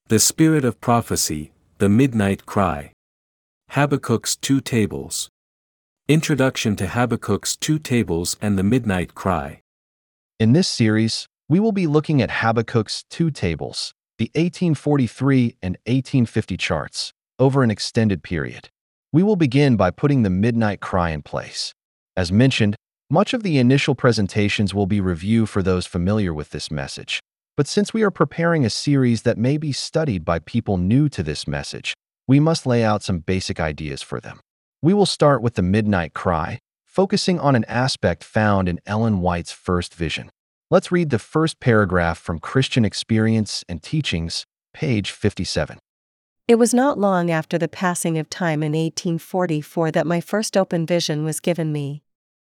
The Spirit of Prophecy, The Midnight Cry. Habakkuk's Two Tables. Introduction to Habakkuk's Two Tables and the Midnight Cry. In this series, we will be looking at Habakkuk's Two Tables, the 1843 and 1850 charts, over an extended period. We will begin by putting the Midnight Cry in place. As mentioned, much of the initial presentations will be review for those familiar with this message. But since we are preparing a series that may be studied by people new to this message, we must lay out some basic ideas for them. We will start with the Midnight Cry, focusing on an aspect found in Ellen White's first vision. Let's read the first paragraph from Christian Experience and Teachings, page 57. It was not long after the passing of time in 1844 that my first open vision was given me.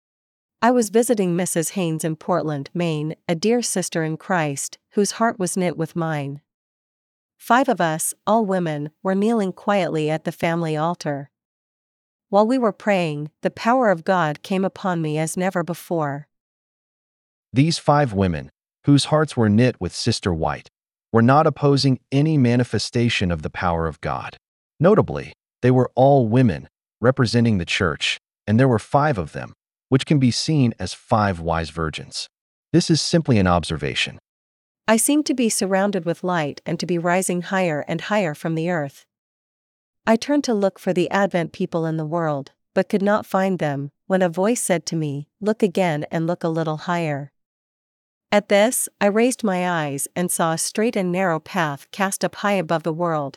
I was visiting Mrs. Haynes in Portland, Maine, a dear sister in Christ, whose heart was knit with mine. 5 of us, all women, were kneeling quietly at the family altar. While we were praying, the power of God came upon me as never before. These 5 women, whose hearts were knit with Sister White, were not opposing any manifestation of the power of God. Notably, they were all women, representing the church, and there were 5 of them, which can be seen as 5 wise virgins. This is simply an observation. I seemed to be surrounded with light and to be rising higher and higher from the earth. I turned to look for the Advent people in the world, but could not find them, when a voice said to me, "Look again and look a little higher." At this, I raised my eyes and saw a straight and narrow path cast up high above the world.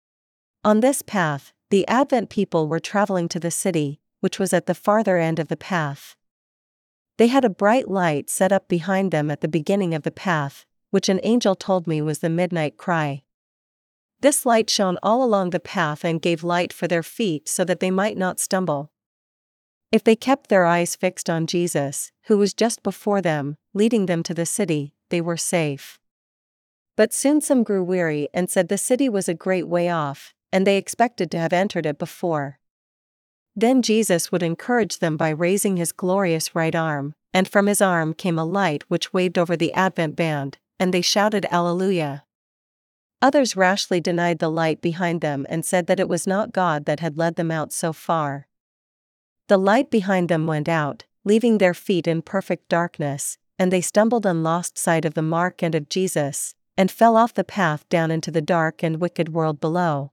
On this path, the Advent people were traveling to the city, which was at the farther end of the path. They had a bright light set up behind them at the beginning of the path, which an angel told me was the midnight cry. This light shone all along the path and gave light for their feet so that they might not stumble. If they kept their eyes fixed on Jesus, who was just before them, leading them to the city, they were safe. But soon some grew weary and said the city was a great way off, and they expected to have entered it before. Then Jesus would encourage them by raising his glorious right arm, and from his arm came a light which waved over the Advent band, and they shouted Alleluia. Others rashly denied the light behind them and said that it was not God that had led them out so far. The light behind them went out, leaving their feet in perfect darkness, and they stumbled and lost sight of the mark and of Jesus, and fell off the path down into the dark and wicked world below.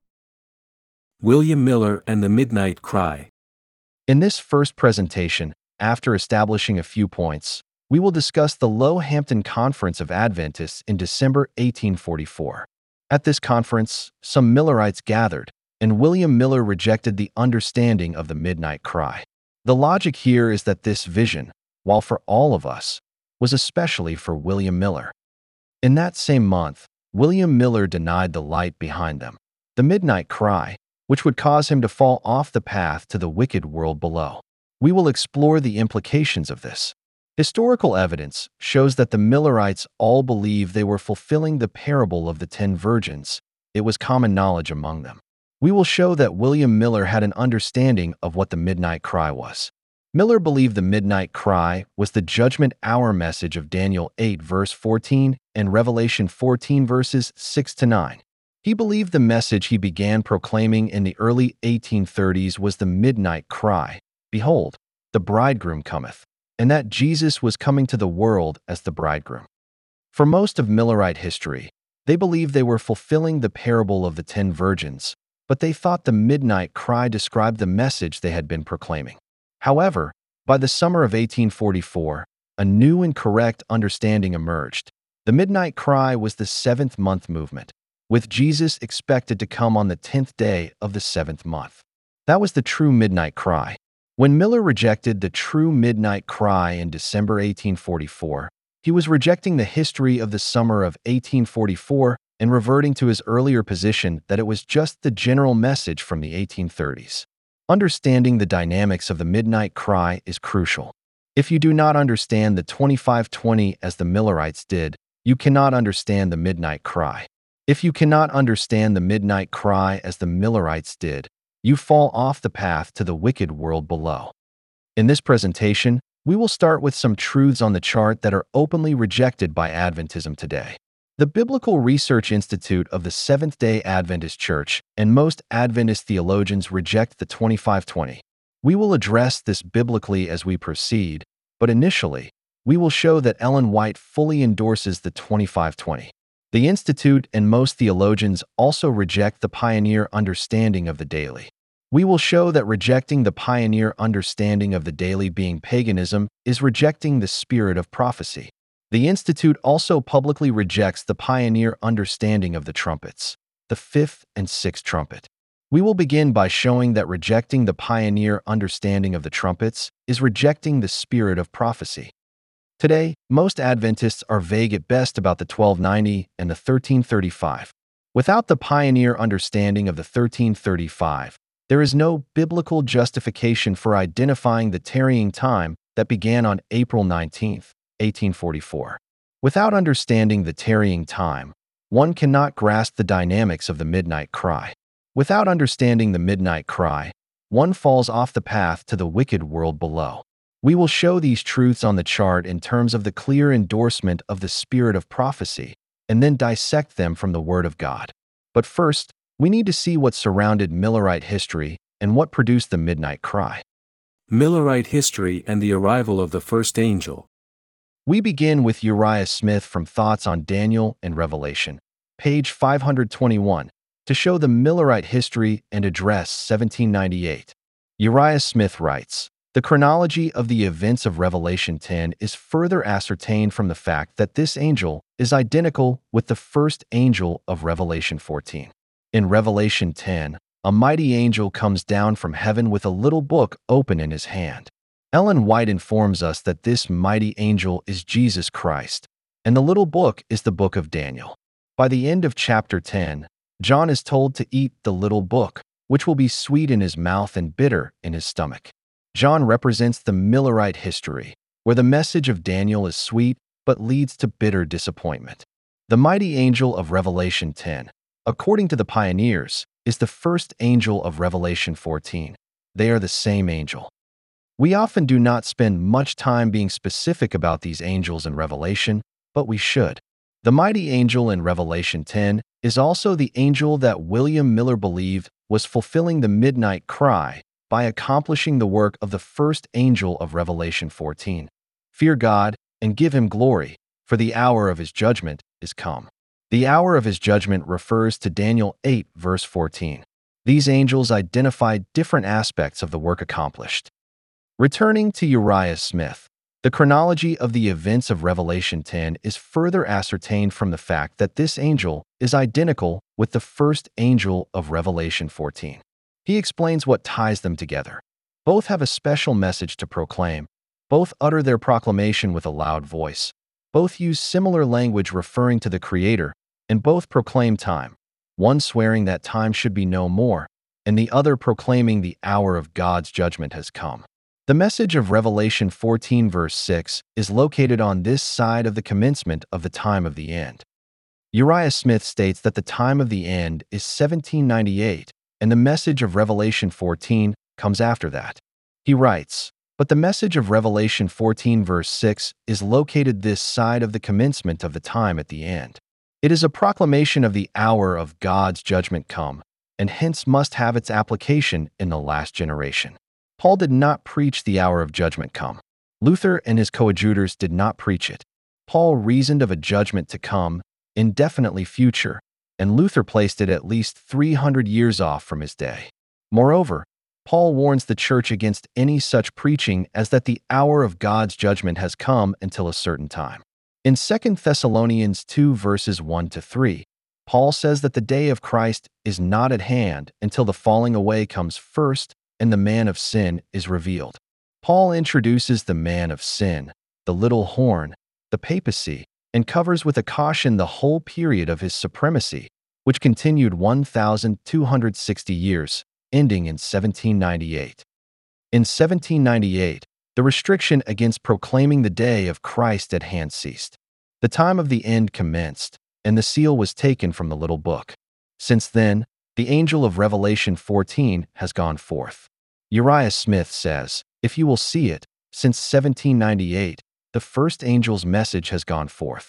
William Miller and the Midnight Cry. In this first presentation, after establishing a few points, we will discuss the Low-Hampton Conference of Adventists in December 1844. At this conference, some Millerites gathered, and William Miller rejected the understanding of the midnight cry. The logic here is that this vision, while for all of us, was especially for William Miller. In that same month, William Miller denied the light behind them, the midnight cry, which would cause him to fall off the path to the wicked world below. We will explore the implications of this. Historical evidence shows that the Millerites all believed they were fulfilling the parable of the 10 virgins. It was common knowledge among them. We will show that William Miller had an understanding of what the midnight cry was. Miller believed the midnight cry was the judgment hour message of Daniel 8 verse 14 and Revelation 14 verses 6 to 9. He believed the message he began proclaiming in the early 1830s was the midnight cry, "Behold, the bridegroom cometh," and that Jesus was coming to the world as the bridegroom. For most of Millerite history, they believed they were fulfilling the parable of the 10 virgins, but they thought the midnight cry described the message they had been proclaiming. However, by the summer of 1844, a new and correct understanding emerged. The midnight cry was the 7th month movement, with Jesus expected to come on the 10th day of the 7th month. That was the true midnight cry. When Miller rejected the true midnight cry in December 1844, he was rejecting the history of the summer of 1844 and reverting to his earlier position that it was just the general message from the 1830s. Understanding the dynamics of the midnight cry is crucial. If you do not understand the 2520 as the Millerites did, you cannot understand the midnight cry. If you cannot understand the midnight cry as the Millerites did, you fall off the path to the wicked world below. In this presentation, we will start with some truths on the chart that are openly rejected by Adventism today. The Biblical Research Institute of the Seventh-day Adventist Church and most Adventist theologians reject the 2520. We will address this biblically as we proceed, but initially, we will show that Ellen White fully endorses the 2520. The Institute and most theologians also reject the pioneer understanding of the daily. We will show that rejecting the pioneer understanding of the daily being paganism is rejecting the spirit of prophecy. The Institute also publicly rejects the pioneer understanding of the trumpets, the fifth and sixth trumpet. We will begin by showing that rejecting the pioneer understanding of the trumpets is rejecting the spirit of prophecy. Today, most Adventists are vague at best about the 1290 and the 1335. Without the pioneer understanding of the 1335, there is no biblical justification for identifying the tarrying time that began on April 19, 1844. Without understanding the tarrying time, one cannot grasp the dynamics of the midnight cry. Without understanding the midnight cry, one falls off the path to the wicked world below. We will show these truths on the chart in terms of the clear endorsement of the spirit of prophecy, and then dissect them from the Word of God. But first, we need to see what surrounded Millerite history and what produced the midnight cry. Millerite history and the arrival of the first angel. We begin with Uriah Smith from Thoughts on Daniel and Revelation, page 521, to show the Millerite history and address 1798. Uriah Smith writes, "The chronology of the events of Revelation 10 is further ascertained from the fact that this angel is identical with the first angel of Revelation 14. In Revelation 10, a mighty angel comes down from heaven with a little book open in his hand. Ellen White informs us that this mighty angel is Jesus Christ, and the little book is the book of Daniel. By the end of chapter 10, John is told to eat the little book, which will be sweet in his mouth and bitter in his stomach. John represents the Millerite history, where the message of Daniel is sweet but leads to bitter disappointment. The mighty angel of Revelation 10, according to the pioneers, is the first angel of Revelation 14. They are the same angel. We often do not spend much time being specific about these angels in Revelation, but we should. The mighty angel in Revelation 10 is also the angel that William Miller believed was fulfilling the midnight cry by accomplishing the work of the first angel of Revelation 14. Fear God and give him glory, for the hour of his judgment is come. The hour of his judgment refers to Daniel 8, verse 14. These angels identify different aspects of the work accomplished. Returning to Uriah Smith, the chronology of the events of Revelation 10 is further ascertained from the fact that this angel is identical with the first angel of Revelation 14. He explains what ties them together. Both have a special message to proclaim. Both utter their proclamation with a loud voice. Both use similar language referring to the Creator, and both proclaim time, one swearing that time should be no more, and the other proclaiming the hour of God's judgment has come. The message of Revelation 14 verse 6 is located on this side of the commencement of the time of the end. Uriah Smith states that the time of the end is 1798, and the message of Revelation 14 comes after that. He writes, "But the message of Revelation 14 verse 6 is located this side of the commencement of the time at the end. It is a proclamation of the hour of God's judgment come, and hence must have its application in the last generation." Paul did not preach the hour of judgment come. Luther and his coadjutors did not preach it. Paul reasoned of a judgment to come, indefinitely future, and Luther placed it at least 300 years off from his day. Moreover, Paul warns the church against any such preaching as that the hour of God's judgment has come until a certain time. In 2 Thessalonians 2 verses 1 to 3, Paul says that the day of Christ is not at hand until the falling away comes first and the man of sin is revealed. Paul introduces the man of sin, the little horn, the papacy, and covers with a caution the whole period of his supremacy, which continued 1,260 years, ending in 1798. In 1798, the restriction against proclaiming the day of Christ at hand ceased. The time of the end commenced, and the seal was taken from the little book. Since then, the angel of Revelation 14 has gone forth. Uriah Smith says, "If you will see it, since 1798, the first angel's message has gone forth.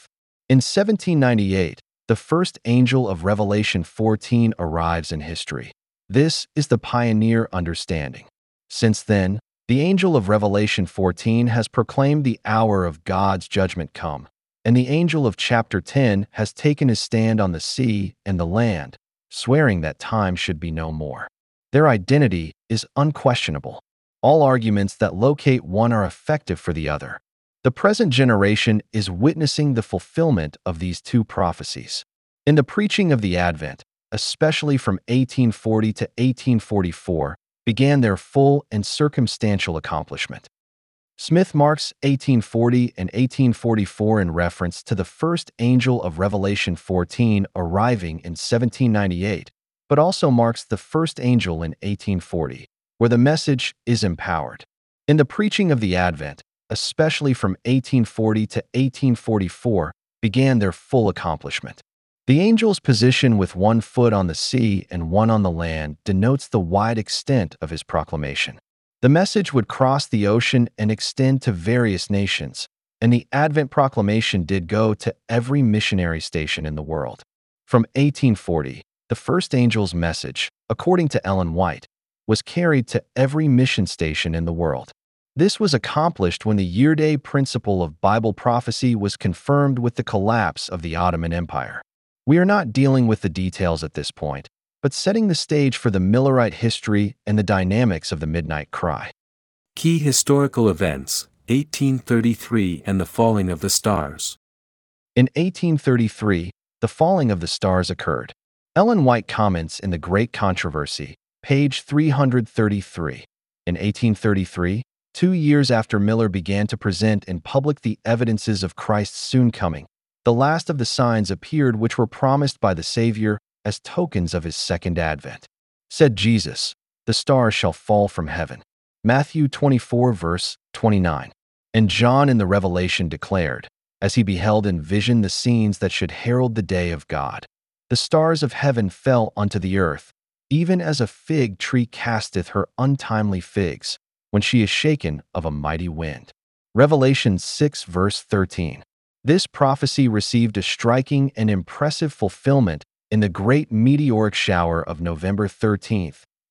In 1798, the first angel of Revelation 14 arrives in history. This is the pioneer understanding. Since then, the angel of Revelation 14 has proclaimed the hour of God's judgment come, and the angel of chapter 10 has taken his stand on the sea and the land, swearing that time should be no more. Their identity is unquestionable. All arguments that locate one are effective for the other. The present generation is witnessing the fulfillment of these two prophecies. In the preaching of the Advent, especially from 1840 to 1844, began their full and circumstantial accomplishment. Smith marks 1840 and 1844 in reference to the first angel of Revelation 14 arriving in 1798, but also marks the first angel in 1840, where the message is empowered. In the preaching of the Advent, especially from 1840 to 1844, began their full accomplishment. The angel's position with one foot on the sea and one on the land denotes the wide extent of his proclamation. The message would cross the ocean and extend to various nations, and the Advent proclamation did go to every missionary station in the world. From 1840, the first angel's message, according to Ellen White, was carried to every mission station in the world. This was accomplished when the year-day principle of Bible prophecy was confirmed with the collapse of the Ottoman Empire. We are not dealing with the details at this point, but setting the stage for the Millerite history and the dynamics of the Midnight Cry. Key historical events, 1833 and the falling of the stars. In 1833, the falling of the stars occurred. Ellen White comments in The Great Controversy, page 333. In 1833, 2 years after Miller began to present in public the evidences of Christ's soon coming, the last of the signs appeared which were promised by the Savior as tokens of his second advent. Said Jesus, "The stars shall fall from heaven." Matthew 24 verse 29. And John in the Revelation declared, as he beheld in vision the scenes that should herald the day of God, "The stars of heaven fell unto the earth, even as a fig tree casteth her untimely figs, when she is shaken of a mighty wind." Revelation 6 verse 13. This prophecy received a striking and impressive fulfillment in the great meteoric shower of November 13,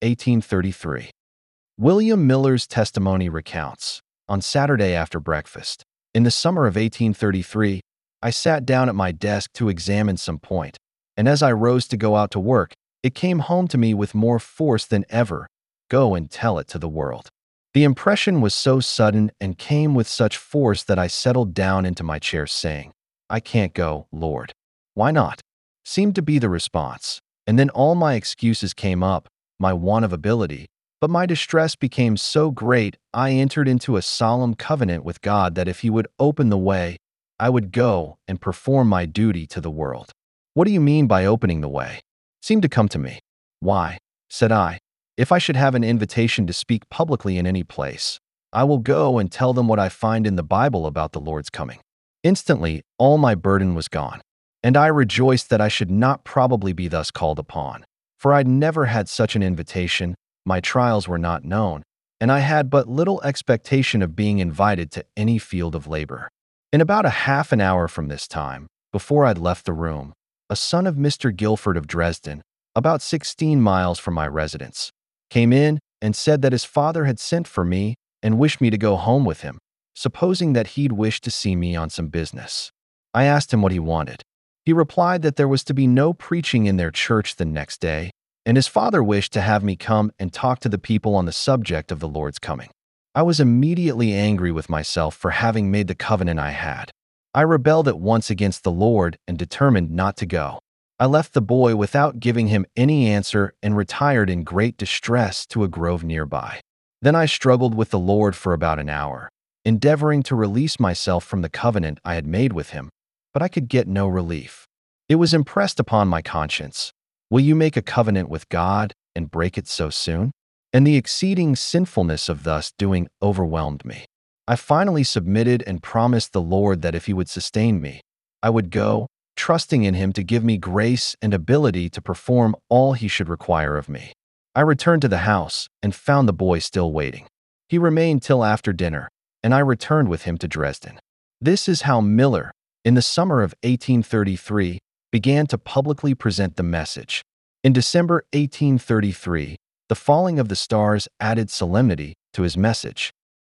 1833. William Miller's testimony recounts, on Saturday after breakfast, in the summer of 1833, I sat down at my desk to examine some point, and as I rose to go out to work, it came home to me with more force than ever, "Go and tell it to the world." The impression was so sudden and came with such force that I settled down into my chair saying, "I can't go, Lord." "Why not?" seemed to be the response, and then all my excuses came up, my want of ability, but my distress became so great I entered into a solemn covenant with God that if He would open the way, I would go and perform my duty to the world. "What do you mean by opening the way?" seemed to come to me. "Why," said I, "if I should have an invitation to speak publicly in any place, I will go and tell them what I find in the Bible about the Lord's coming." Instantly, all my burden was gone, and I rejoiced that I should not probably be thus called upon, for I'd never had such an invitation, my trials were not known, and I had but little expectation of being invited to any field of labor. In about a half an hour from this time, before I'd left the room, a son of Mr. Guilford of Dresden, about 16 miles from my residence, came in and said that his father had sent for me and wished me to go home with him, supposing that he'd wish to see me on some business. I asked him what he wanted. He replied that there was to be no preaching in their church the next day, and his father wished to have me come and talk to the people on the subject of the Lord's coming. I was immediately angry with myself for having made the covenant I had. I rebelled at once against the Lord and determined not to go. I left the boy without giving him any answer and retired in great distress to a grove nearby. Then I struggled with the Lord for about an hour, endeavoring to release myself from the covenant I had made with him, but I could get no relief. It was impressed upon my conscience, "Will you make a covenant with God and break it so soon?" And the exceeding sinfulness of thus doing overwhelmed me. I finally submitted and promised the Lord that if He would sustain me, I would go, trusting in Him to give me grace and ability to perform all He should require of me. I returned to the house and found the boy still waiting. He remained till after dinner, and I returned with him to Dresden. This is how Miller, in the summer of 1833, began to publicly present the message. In December 1833, the falling of the stars added solemnity to his message.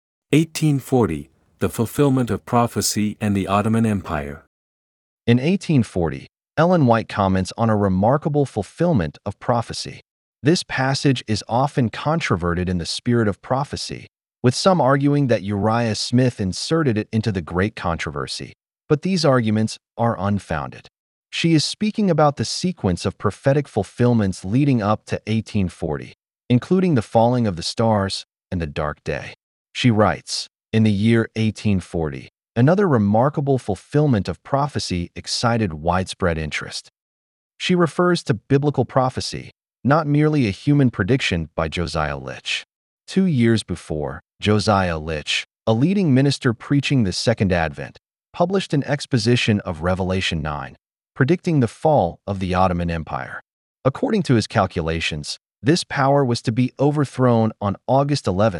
1840, the fulfillment of prophecy and the Ottoman Empire. In 1840, Ellen White comments on a remarkable fulfillment of prophecy. This passage is often controverted in the spirit of prophecy, with some arguing that Uriah Smith inserted it into the great controversy. But these arguments are unfounded. She is speaking about the sequence of prophetic fulfillments leading up to 1840, including the falling of the stars and the dark day. She writes, in the year 1840, another remarkable fulfillment of prophecy excited widespread interest. She refers to biblical prophecy, not merely a human prediction by Josiah Litch. 2 years before, Josiah Litch, a leading minister preaching the Second Advent, published an exposition of Revelation 9, predicting the fall of the Ottoman Empire. According to his calculations, this power was to be overthrown on August 11,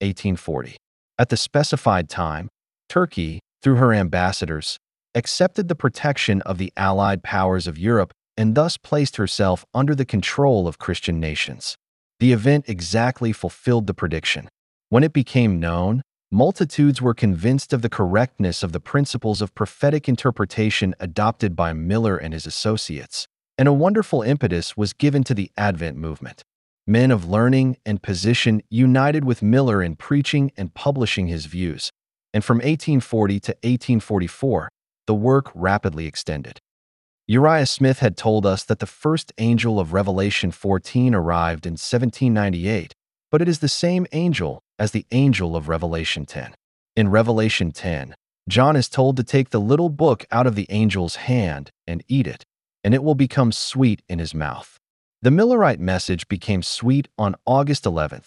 1840. At the specified time, Turkey, through her ambassadors, accepted the protection of the Allied powers of Europe and thus placed herself under the control of Christian nations. The event exactly fulfilled the prediction. When it became known, multitudes were convinced of the correctness of the principles of prophetic interpretation adopted by Miller and his associates, and a wonderful impetus was given to the Advent movement. Men of learning and position united with Miller in preaching and publishing his views, and from 1840 to 1844, the work rapidly extended. Uriah Smith had told us that the first angel of Revelation 14 arrived in 1798, but it is the same angel as the angel of Revelation 10. In Revelation 10, John is told to take the little book out of the angel's hand and eat it, and it will become sweet in his mouth. The Millerite message became sweet on August 11,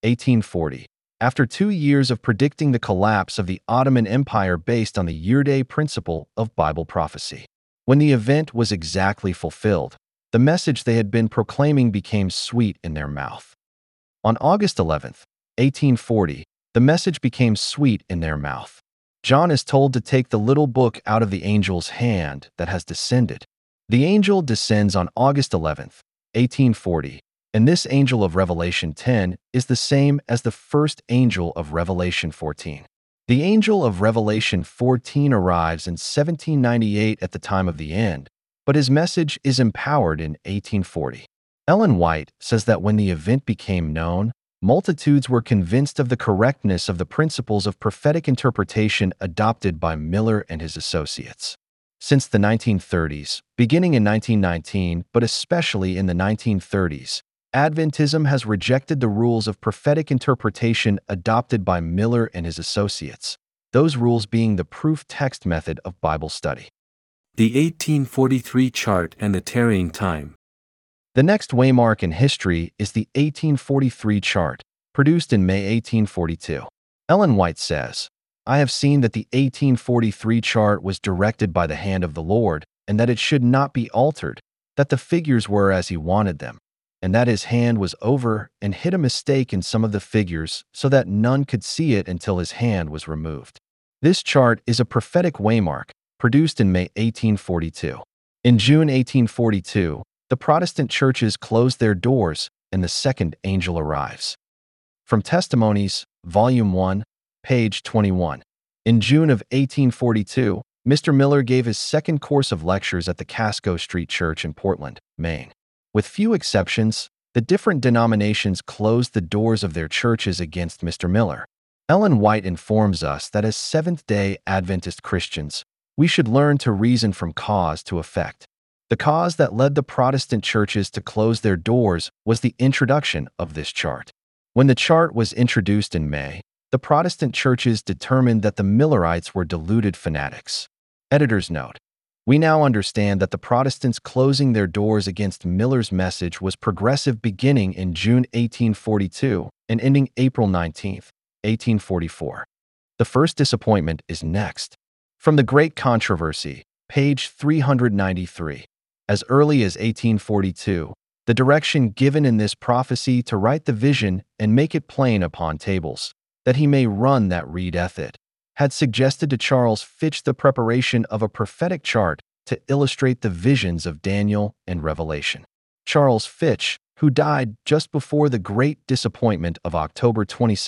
1840, after 2 years of predicting the collapse of the Ottoman Empire based on the year-day principle of Bible prophecy. When the event was exactly fulfilled, the message they had been proclaiming became sweet in their mouth. On August 11, 1840, the message became sweet in their mouth. John is told to take the little book out of the angel's hand that has descended. The angel descends on August 11, 1840, and this angel of Revelation 10 is the same as the first angel of Revelation 14. The angel of Revelation 14 arrives in 1798 at the time of the end, but his message is empowered in 1840. Ellen White says that when the event became known, multitudes were convinced of the correctness of the principles of prophetic interpretation adopted by Miller and his associates. Since the 1930s, beginning in 1919, but especially in the 1930s, Adventism has rejected the rules of prophetic interpretation adopted by Miller and his associates, those rules being the proof text method of Bible study. The 1843 chart and the tarrying time. The next waymark in history is the 1843 chart, produced in May 1842. Ellen White says, "I have seen that the 1843 chart was directed by the hand of the Lord, and that it should not be altered, that the figures were as he wanted them, and that his hand was over and hid a mistake in some of the figures so that none could see it until his hand was removed." This chart is a prophetic waymark, produced in May 1842. In June 1842, the Protestant churches closed their doors and the second angel arrives. From Testimonies, Volume 1, page 21. In June of 1842, Mr. Miller gave his second course of lectures at the Casco Street Church in Portland, Maine. With few exceptions, the different denominations closed the doors of their churches against Mr. Miller. Ellen White informs us that as Seventh-day Adventist Christians, we should learn to reason from cause to effect. The cause that led the Protestant churches to close their doors was the introduction of this chart. When the chart was introduced in May, the Protestant churches determined that the Millerites were deluded fanatics. Editor's note: we now understand that the Protestants closing their doors against Miller's message was progressive beginning in June 1842 and ending April 19, 1844. The first disappointment is next. From the Great Controversy, page 393. As early as 1842, the direction given in this prophecy to write the vision and make it plain upon tables, that he may run that readeth it, had suggested to Charles Fitch the preparation of a prophetic chart to illustrate the visions of Daniel and Revelation. Charles Fitch, who died just before the Great Disappointment of October 22,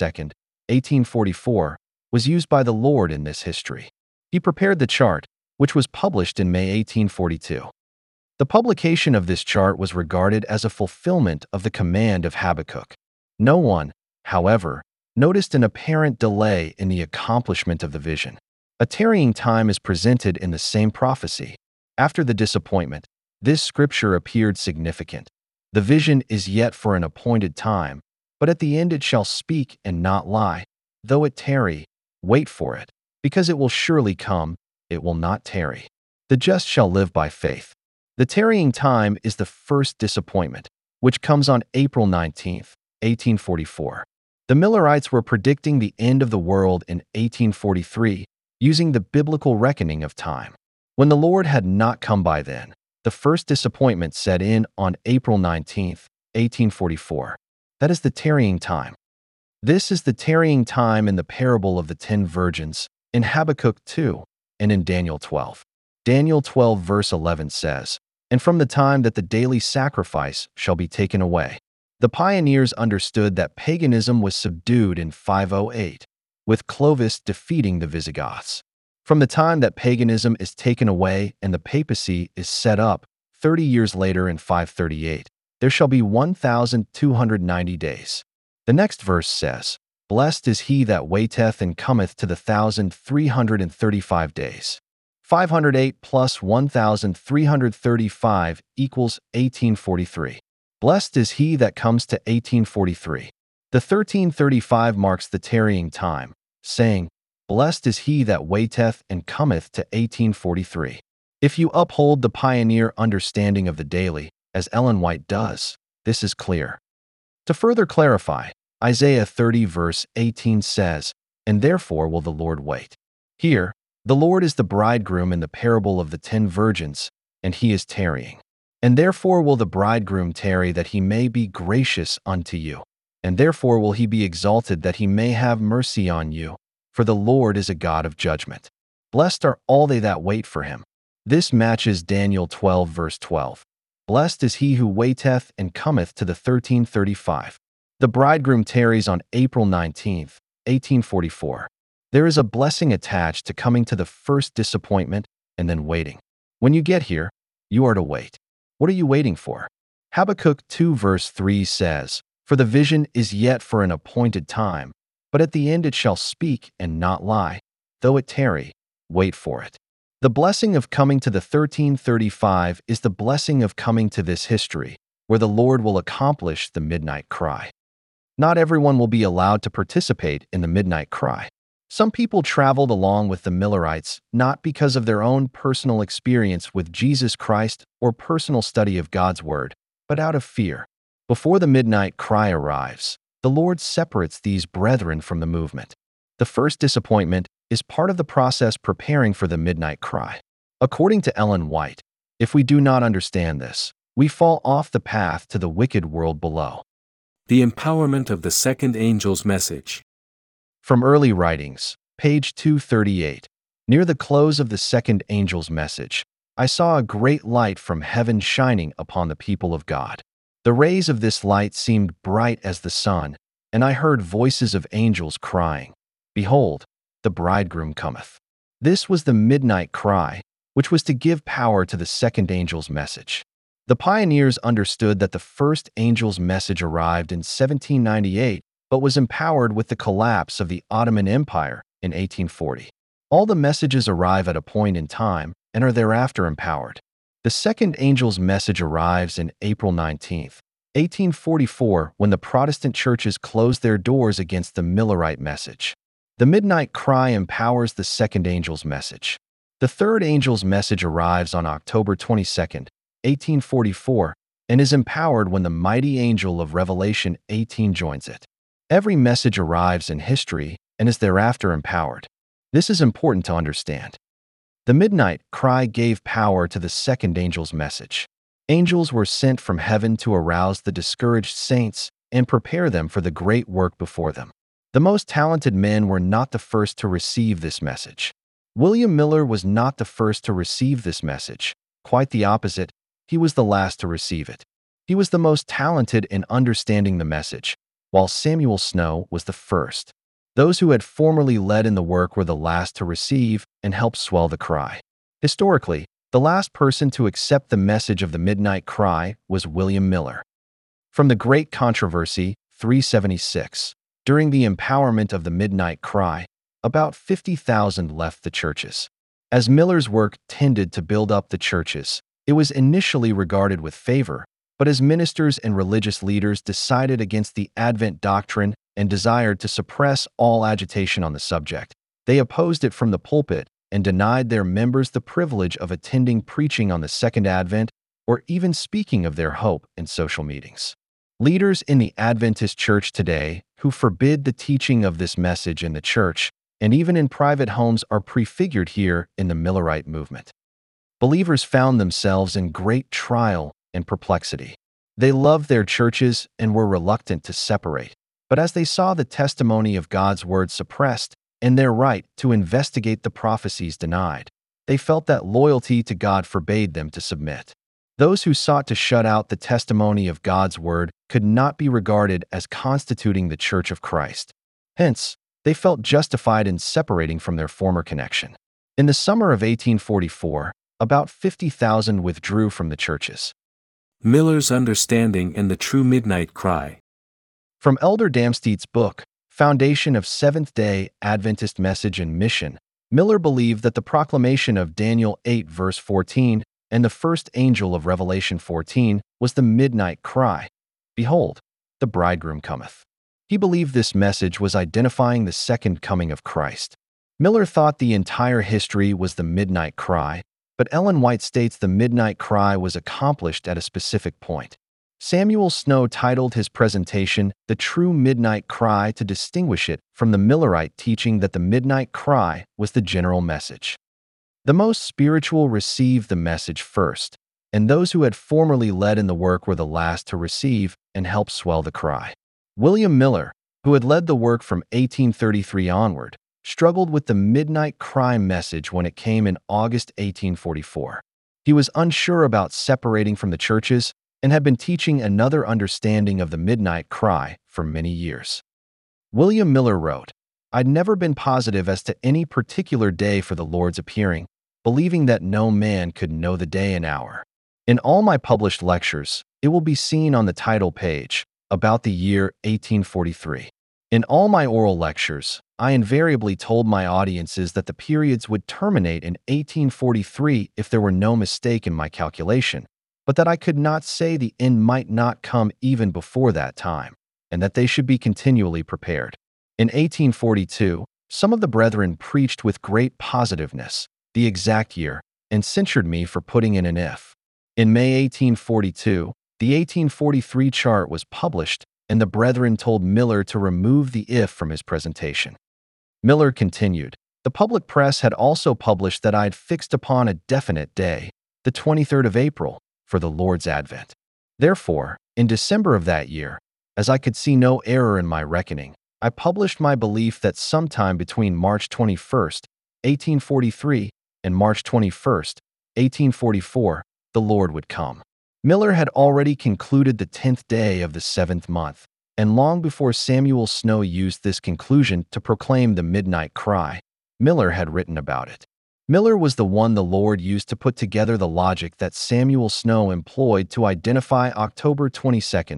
1844, was used by the Lord in this history. He prepared the chart, which was published in May 1842. The publication of this chart was regarded as a fulfillment of the command of Habakkuk. No one, however, noticed an apparent delay in the accomplishment of the vision. A tarrying time is presented in the same prophecy. After the disappointment, this scripture appeared significant. The vision is yet for an appointed time, but at the end it shall speak and not lie. Though it tarry, wait for it, because it will surely come, it will not tarry. The just shall live by faith. The tarrying time is the first disappointment, which comes on April 19, 1844. The Millerites were predicting the end of the world in 1843 using the biblical reckoning of time. When the Lord had not come by then, the first disappointment set in on April 19, 1844. That is the tarrying time. This is the tarrying time in the parable of the 10 virgins, in Habakkuk 2, and in Daniel 12. Daniel 12 verse 11 says, "And from the time that the daily sacrifice shall be taken away." The pioneers understood that paganism was subdued in 508, with Clovis defeating the Visigoths. From the time that paganism is taken away and the papacy is set up, 30 years later in 538, there shall be 1,290 days. The next verse says, "Blessed is he that waiteth and cometh to the 1,335 days." 508 plus 1,335 equals 1843. Blessed is he that comes to 1843. The 1335 marks the tarrying time, saying, "Blessed is he that waiteth and cometh to 1843. If you uphold the pioneer understanding of the daily, as Ellen White does, this is clear. To further clarify, Isaiah 30 verse 18 says, "And therefore will the Lord wait." Here, the Lord is the bridegroom in the parable of the 10 virgins, and he is tarrying. "And therefore will the bridegroom tarry that he may be gracious unto you. And therefore will he be exalted that he may have mercy on you. For the Lord is a God of judgment. Blessed are all they that wait for him." This matches Daniel 12 verse 12. "Blessed is he who waiteth and cometh to the 1335. The bridegroom tarries on April 19, 1844. There is a blessing attached to coming to the first disappointment and then waiting. When you get here, you are to wait. What are you waiting for? Habakkuk 2 verse 3 says, "For the vision is yet for an appointed time, but at the end it shall speak and not lie. Though it tarry, wait for it." The blessing of coming to the 1335 is the blessing of coming to this history, where the Lord will accomplish the midnight cry. Not everyone will be allowed to participate in the midnight cry. Some people traveled along with the Millerites not because of their own personal experience with Jesus Christ or personal study of God's Word, but out of fear. Before the midnight cry arrives, the Lord separates these brethren from the movement. The first disappointment is part of the process preparing for the midnight cry. According to Ellen White, if we do not understand this, we fall off the path to the wicked world below. The empowerment of the second angel's message. From Early Writings, page 238. Near the close of the second angel's message, I saw a great light from heaven shining upon the people of God. The rays of this light seemed bright as the sun, and I heard voices of angels crying, "Behold, the bridegroom cometh." This was the midnight cry, which was to give power to the second angel's message. The pioneers understood that the first angel's message arrived in 1798, but was empowered with the collapse of the Ottoman Empire in 1840. All the messages arrive at a point in time and are thereafter empowered. The second angel's message arrives in April 19, 1844, when the Protestant churches closed their doors against the Millerite message. The midnight cry empowers the second angel's message. The third angel's message arrives on October 22, 1844, and is empowered when the mighty angel of Revelation 18 joins it. Every message arrives in history and is thereafter empowered. This is important to understand. The midnight cry gave power to the second angel's message. Angels were sent from heaven to arouse the discouraged saints and prepare them for the great work before them. The most talented men were not the first to receive this message. William Miller was not the first to receive this message. Quite the opposite, he was the last to receive it. He was the most talented in understanding the message, while Samuel Snow was the first. Those who had formerly led in the work were the last to receive and help swell the cry. Historically, the last person to accept the message of the midnight cry was William Miller. From the Great Controversy, 376, during the empowerment of the midnight cry, about 50,000 left the churches. As Miller's work tended to build up the churches, it was initially regarded with favor, but as ministers and religious leaders decided against the Advent doctrine and desired to suppress all agitation on the subject, they opposed it from the pulpit and denied their members the privilege of attending preaching on the Second Advent or even speaking of their hope in social meetings. Leaders in the Adventist Church today who forbid the teaching of this message in the church and even in private homes are prefigured here in the Millerite movement. Believers found themselves in great trial and perplexity. They loved their churches and were reluctant to separate, but as they saw the testimony of God's word suppressed and their right to investigate the prophecies denied, they felt that loyalty to God forbade them to submit. Those who sought to shut out the testimony of God's word could not be regarded as constituting the Church of Christ. Hence, they felt justified in separating from their former connection. In the summer of 1844, about 50,000 withdrew from the churches. Miller's understanding and the true midnight cry. From Elder Damsteed's book, Foundation of Seventh-day Adventist Message and Mission, Miller believed that the proclamation of Daniel 8 verse 14 and the first angel of Revelation 14 was the midnight cry. Behold, the bridegroom cometh. He believed this message was identifying the second coming of Christ. Miller thought the entire history was the midnight cry, but Ellen White states the midnight cry was accomplished at a specific point. Samuel Snow titled his presentation The True Midnight Cry to distinguish it from the Millerite teaching that the midnight cry was the general message. The most spiritual received the message first, and those who had formerly led in the work were the last to receive and help swell the cry. William Miller, who had led the work from 1833 onward, struggled with the midnight cry message when it came in August 1844. He was unsure about separating from the churches and had been teaching another understanding of the midnight cry for many years. William Miller wrote, "I'd never been positive as to any particular day for the Lord's appearing, believing that no man could know the day and hour. In all my published lectures, it will be seen on the title page, about the year 1843. In all my oral lectures, I invariably told my audiences that the periods would terminate in 1843 if there were no mistake in my calculation, but that I could not say the end might not come even before that time, and that they should be continually prepared. In 1842, some of the brethren preached with great positiveness the exact year and censured me for putting in an if. In May 1842, the 1843 chart was published, and the brethren told Miller to remove the if from his presentation. Miller continued, the public press had also published that I had fixed upon a definite day, the 23rd of April, for the Lord's advent. Therefore, in December of that year, as I could see no error in my reckoning, I published my belief that sometime between March 21st, 1843, and March 21st, 1844, the Lord would come. Miller had already concluded the 10th day of the 7th month, and long before Samuel Snow used this conclusion to proclaim the midnight cry, Miller had written about it. Miller was the one the Lord used to put together the logic that Samuel Snow employed to identify October 22nd,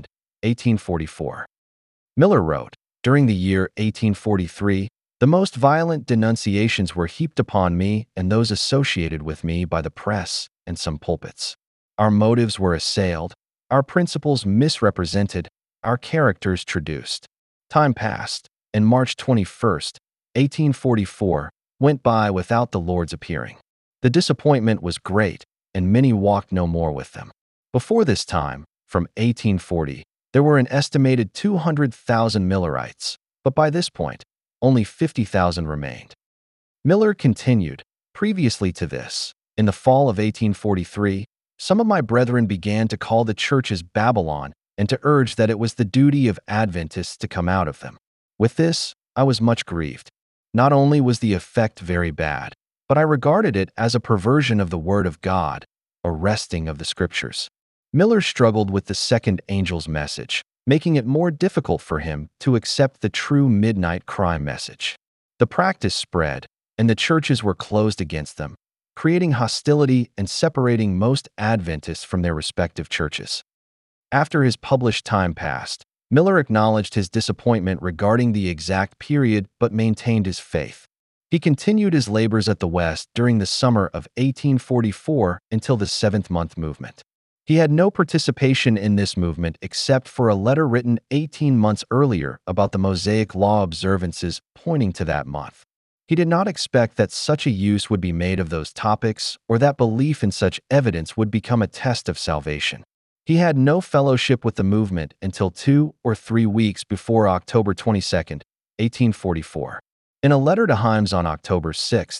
1844. Miller wrote, during the year 1843, the most violent denunciations were heaped upon me and those associated with me by the press and some pulpits. Our motives were assailed, our principles misrepresented, our characters traduced. Time passed, and March 21st, 1844, went by without the Lord's appearing. The disappointment was great, and many walked no more with them. Before this time, from 1840, there were an estimated 200,000 Millerites, but by this point, only 50,000 remained. Miller continued, previously to this, in the fall of 1843, some of my brethren began to call the churches Babylon and to urge that it was the duty of Adventists to come out of them. With this, I was much grieved. Not only was the effect very bad, but I regarded it as a perversion of the Word of God, a wresting of the Scriptures. Miller struggled with the second angel's message, making it more difficult for him to accept the true midnight cry message. The practice spread, and the churches were closed against them, creating hostility and separating most Adventists from their respective churches. After his published time passed, Miller acknowledged his disappointment regarding the exact period but maintained his faith. He continued his labors at the West during the summer of 1844 until the Seventh Month Movement. He had no participation in this movement except for a letter written 18 months earlier about the Mosaic Law observances pointing to that month. He did not expect that such a use would be made of those topics or that belief in such evidence would become a test of salvation. He had no fellowship with the movement until 2 or 3 weeks before October 22, 1844. In a letter to Himes on October 6,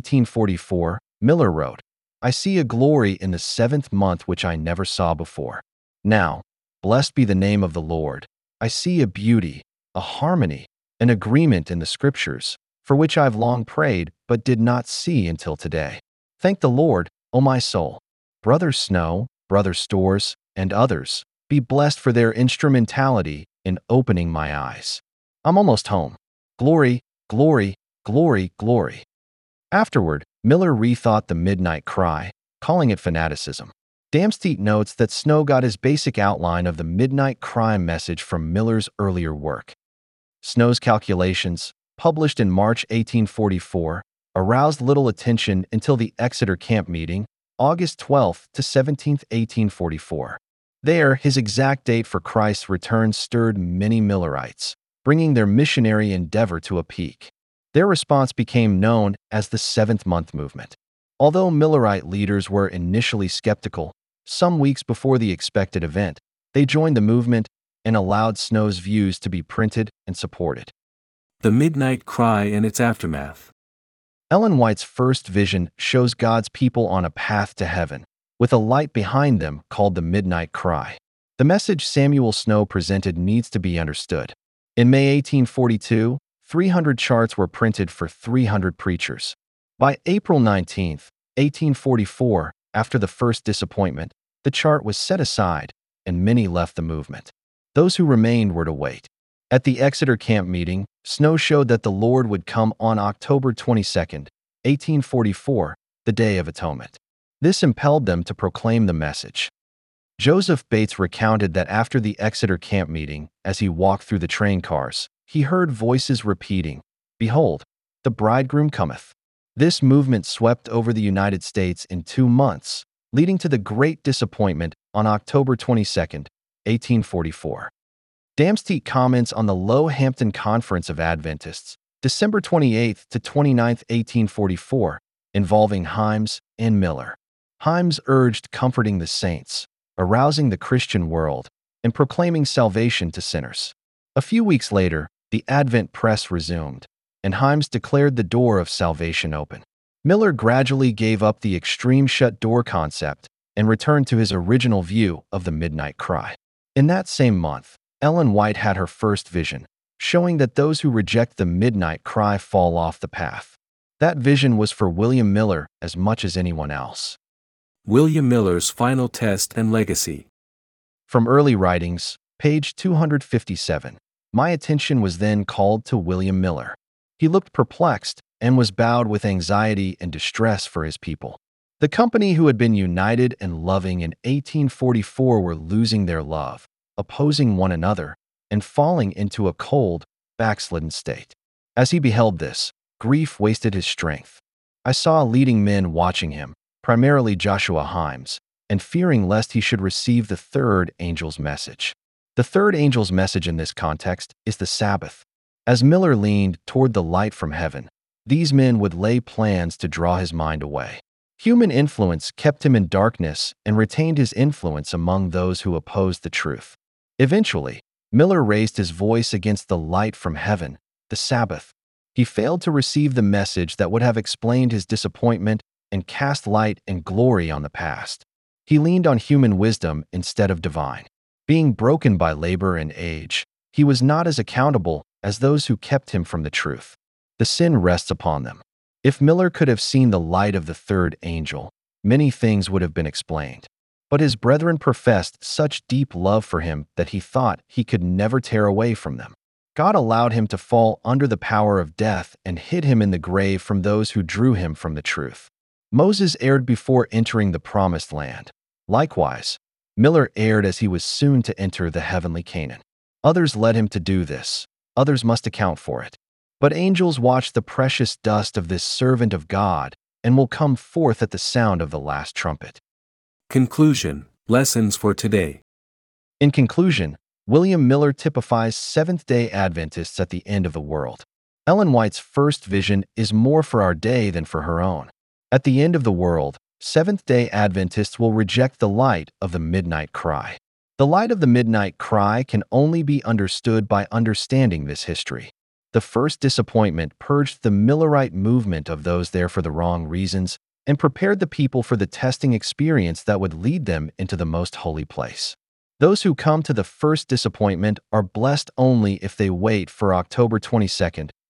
1844, Miller wrote, "I see a glory in the seventh month which I never saw before. Now, blessed be the name of the Lord, I see a beauty, a harmony, an agreement in the Scriptures, for which I've long prayed but did not see until today. Thank the Lord, O my soul. Brother Snow, Brother Storrs, and others, be blessed for their instrumentality in opening my eyes. I'm almost home. Glory, glory, glory, glory." Afterward, Miller rethought the midnight cry, calling it fanaticism. Damstedt notes that Snow got his basic outline of the midnight cry message from Miller's earlier work. Snow's calculations, published in March 1844, aroused little attention until the Exeter Camp Meeting, August 12 to 17, 1844. There, his exact date for Christ's return stirred many Millerites, bringing their missionary endeavor to a peak. Their response became known as the Seventh Month Movement. Although Millerite leaders were initially skeptical, some weeks before the expected event, they joined the movement and allowed Snow's views to be printed and supported. The Midnight Cry and its Aftermath. Ellen White's first vision shows God's people on a path to heaven, with a light behind them called the Midnight Cry. The message Samuel Snow presented needs to be understood. In May 1842, 300 charts were printed for 300 preachers. By April 19, 1844, after the first disappointment, the chart was set aside, and many left the movement. Those who remained were to wait. At the Exeter Camp Meeting, Snow showed that the Lord would come on October 22, 1844, the Day of Atonement. This impelled them to proclaim the message. Joseph Bates recounted that after the Exeter Camp Meeting, as he walked through the train cars, he heard voices repeating, "Behold, the bridegroom cometh." This movement swept over the United States in 2 months, leading to the Great Disappointment on October 22, 1844. Damstedt comments on the Low Hampton Conference of Adventists, December 28 to 29, 1844, involving Himes and Miller. Himes urged comforting the saints, arousing the Christian world, and proclaiming salvation to sinners. A few weeks later, the Advent press resumed, and Himes declared the door of salvation open. Miller gradually gave up the extreme shut-door concept and returned to his original view of the midnight cry. In that same month, Ellen White had her first vision, showing that those who reject the midnight cry fall off the path. That vision was for William Miller as much as anyone else. William Miller's Final Test and Legacy. From Early Writings, page 257. My attention was then called to William Miller. He looked perplexed and was bowed with anxiety and distress for his people. The company who had been united and loving in 1844 were losing their love, opposing one another, and falling into a cold, backslidden state. As he beheld this, grief wasted his strength. I saw leading men watching him, primarily Joshua Himes, and fearing lest he should receive the third angel's message. The third angel's message in this context is the Sabbath. As Miller leaned toward the light from heaven, these men would lay plans to draw his mind away. Human influence kept him in darkness and retained his influence among those who opposed the truth. Eventually, Miller raised his voice against the light from heaven, the Sabbath. He failed to receive the message that would have explained his disappointment and cast light and glory on the past. He leaned on human wisdom instead of divine. Being broken by labor and age, he was not as accountable as those who kept him from the truth. The sin rests upon them. If Miller could have seen the light of the third angel, many things would have been explained. But his brethren professed such deep love for him that he thought he could never tear away from them. God allowed him to fall under the power of death and hid him in the grave from those who drew him from the truth. Moses erred before entering the promised land. Likewise, Miller erred as he was soon to enter the heavenly Canaan. Others led him to do this. Others must account for it. But angels watch the precious dust of this servant of God and will come forth at the sound of the last trumpet. Conclusion. Lessons for today. In conclusion, William Miller typifies Seventh-day Adventists at the end of the world. Ellen White's first vision is more for our day than for her own. At the end of the world, Seventh-day Adventists will reject the light of the midnight cry. The light of the midnight cry can only be understood by understanding this history. The first disappointment purged the Millerite movement of those there for the wrong reasons and prepared the people for the testing experience that would lead them into the most holy place. Those who come to the first disappointment are blessed only if they wait for October 22,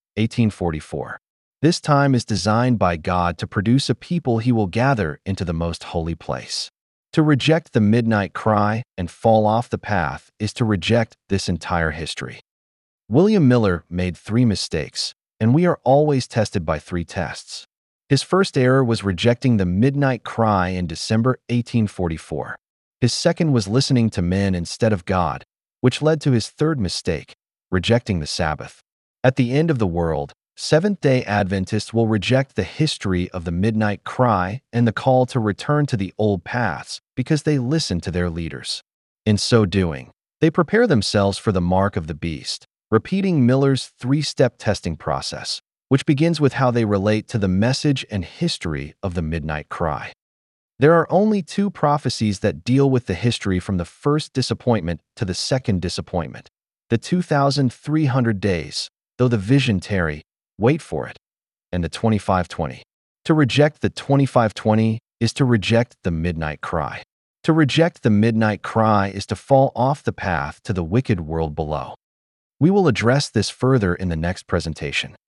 1844. This time is designed by God to produce a people He will gather into the most holy place. To reject the midnight cry and fall off the path is to reject this entire history. William Miller made 3 mistakes, and we are always tested by 3 tests. His first error was rejecting the midnight cry in December 1844. His second was listening to men instead of God, which led to his third mistake, rejecting the Sabbath. At the end of the world, Seventh-day Adventists will reject the history of the midnight cry and the call to return to the old paths because they listen to their leaders. In so doing, they prepare themselves for the mark of the beast, repeating Miller's 3-step testing process, which begins with how they relate to the message and history of the midnight cry. There are only 2 prophecies that deal with the history from the first disappointment to the second disappointment. The 2,300 days, though the vision tarry, wait for it, and the 2520. To reject the 2520 is to reject the midnight cry. To reject the midnight cry is to fall off the path to the wicked world below. We will address this further in the next presentation.